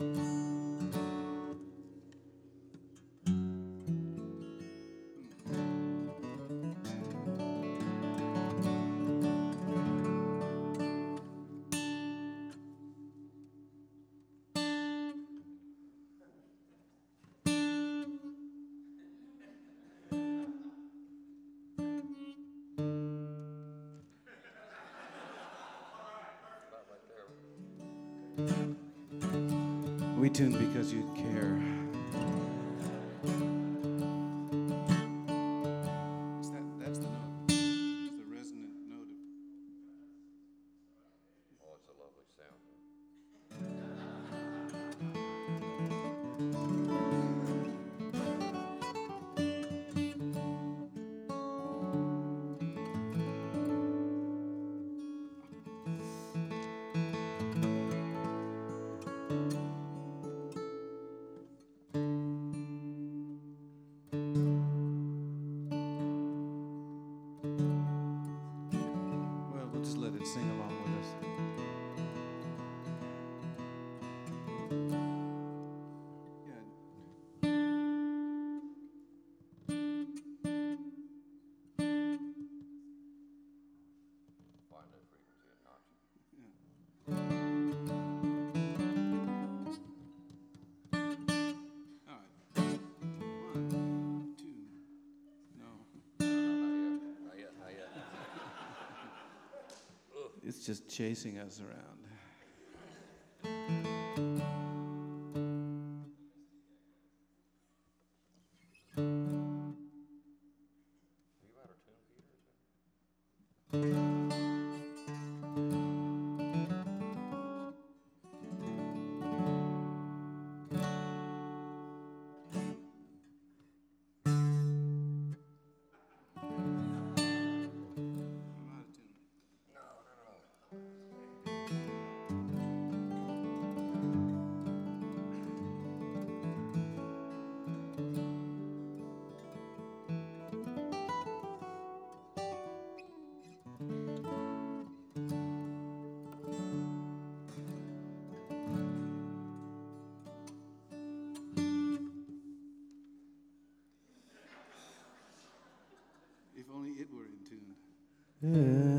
We tuned because you care. That's the note. It's the resonant note of. Oh, it's a lovely sound. Well, we'll just let it sing along with us. Yeah. Find that frequency and notch it. All right. 1, 2. No. Not yet. It's just chasing us around. Are you out of tune, Peter? I'm out of tune. If only it were in tune.